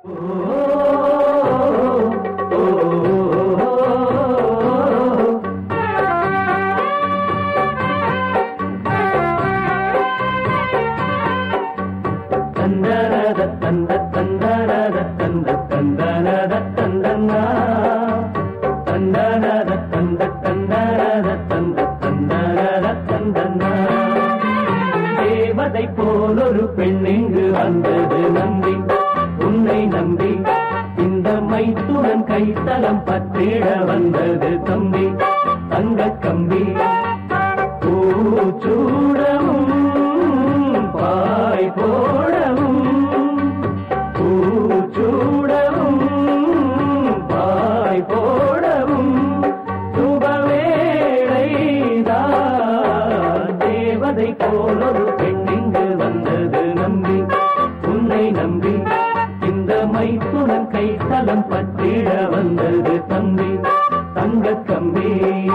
தேவதை போலொரு பெண்ணிங்கு வந்தது நம்பி, உன்னை நம்பி இந்த மைத்துடன் கைத்தலம் பற்றிட வந்தது தம்பி. தங்க கம்பி பூச்சூடவும் பாய் போடவும், பூச்சூடவும் பாய் போடவும் சுபவேளைதான். தேவதை போலொரு பெண்ணிங்கு வந்தது நம்பி, உன்னை நம்பி இந்த மைத்துடன் கைத்தலம் பற்றிட வந்தது தம்பி. தங்க கம்பி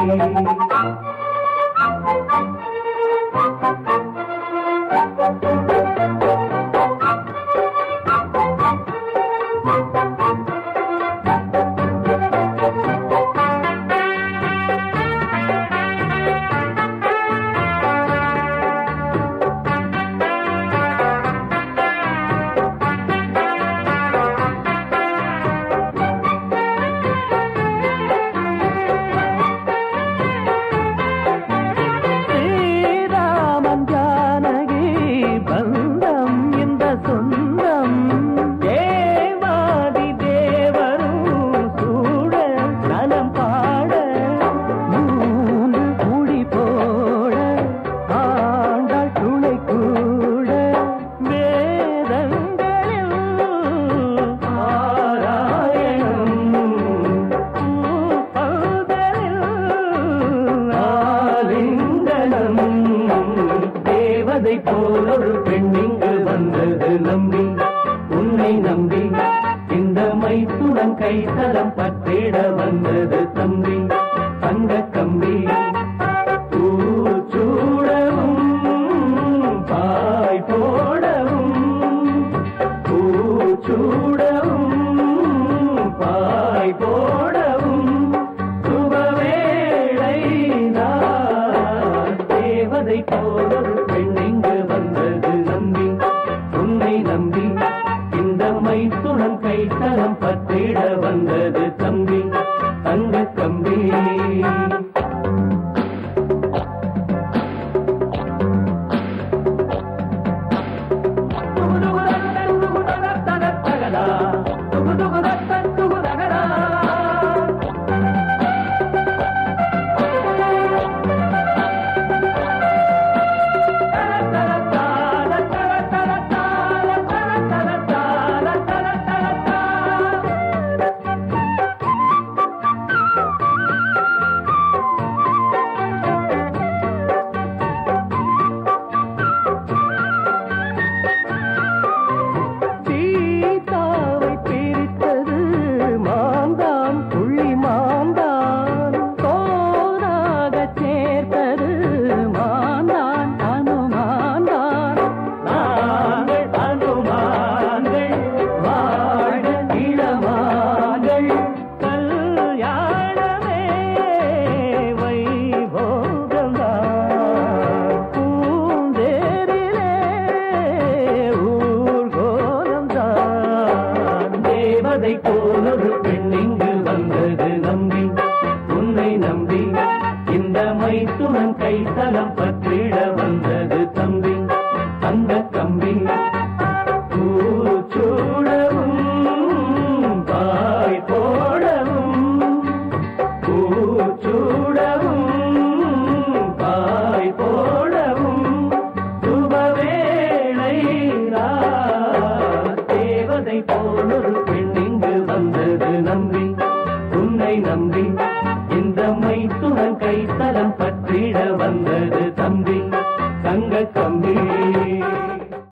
போலொரு பெண்ணிங்கு வந்தது நம்பி, உன்னை நம்பி இந்த மைத்துடன் கைத்தலம் பற்றிட வந்தது தம்பி. தங்க கம்பி பூச்சூடவும் பாய் போடவும், பூச்சூடவும் பாய் போடவும் சுபவேளைதான். தேவதை போலொரு பெண்ணிங்கு வந்தது நம்பி, உன்னை நம்பி இந்த மைத்துடன் கைத்தலம் பற்றிட வந்தது தம்பி. தங்க கம்பி போலொரு பெண்ணிங்கு வந்தது நம்பி, உன்னை நம்பி இந்த மைத்துடன் கைத்தலம் பற்றிட வந்தது தம்பி. தங்க கம்பி பூச்சூடவும் பாய் போடவும், பூச்சூடவும் பாய் போடவும் சுபவேளைதான். தேவதை போலொரு பெண்ணிங்கு வந்தது நம்பி, உன்னை நம்பி இந்த மைத்துடன் கைத்தலம் பற்றிட வந்தது